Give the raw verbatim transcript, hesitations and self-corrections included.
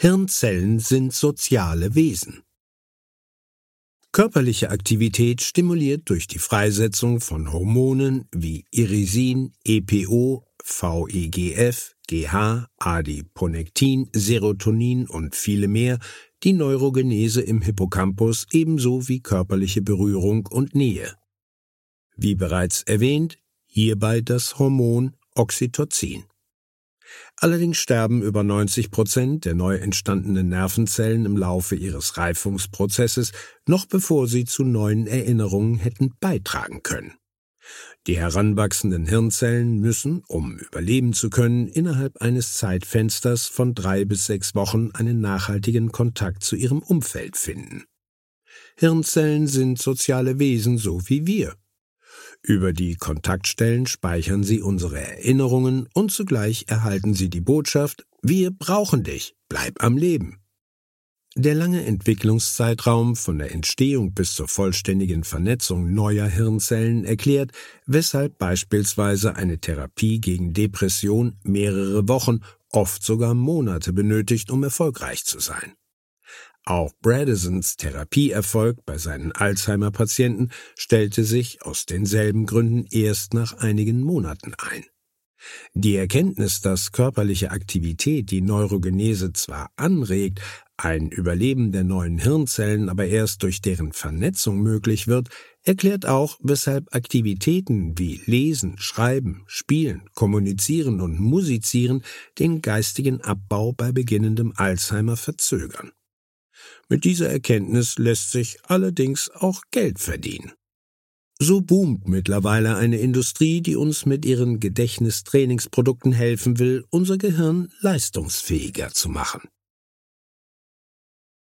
Hirnzellen sind soziale Wesen. Körperliche Aktivität stimuliert durch die Freisetzung von Hormonen wie Irisin, E P O, V E G F, G H, Adiponektin, Serotonin und viele mehr die Neurogenese im Hippocampus ebenso wie körperliche Berührung und Nähe. Wie bereits erwähnt, hierbei das Hormon Oxytocin. Allerdings sterben über neunzig Prozent der neu entstandenen Nervenzellen im Laufe ihres Reifungsprozesses, noch bevor sie zu neuen Erinnerungen hätten beitragen können. Die heranwachsenden Hirnzellen müssen, um überleben zu können, innerhalb eines Zeitfensters von drei bis sechs Wochen einen nachhaltigen Kontakt zu ihrem Umfeld finden. Hirnzellen sind soziale Wesen, so wie wir. Über die Kontaktstellen speichern sie unsere Erinnerungen und zugleich erhalten sie die Botschaft: Wir brauchen dich, bleib am Leben. Der lange Entwicklungszeitraum von der Entstehung bis zur vollständigen Vernetzung neuer Hirnzellen erklärt, weshalb beispielsweise eine Therapie gegen Depression mehrere Wochen, oft sogar Monate benötigt, um erfolgreich zu sein. Auch Bredesens Therapieerfolg bei seinen Alzheimer-Patienten stellte sich aus denselben Gründen erst nach einigen Monaten ein. Die Erkenntnis, dass körperliche Aktivität die Neurogenese zwar anregt, ein Überleben der neuen Hirnzellen aber erst durch deren Vernetzung möglich wird, erklärt auch, weshalb Aktivitäten wie Lesen, Schreiben, Spielen, Kommunizieren und Musizieren den geistigen Abbau bei beginnendem Alzheimer verzögern. Mit dieser Erkenntnis lässt sich allerdings auch Geld verdienen. So boomt mittlerweile eine Industrie, die uns mit ihren Gedächtnistrainingsprodukten helfen will, unser Gehirn leistungsfähiger zu machen.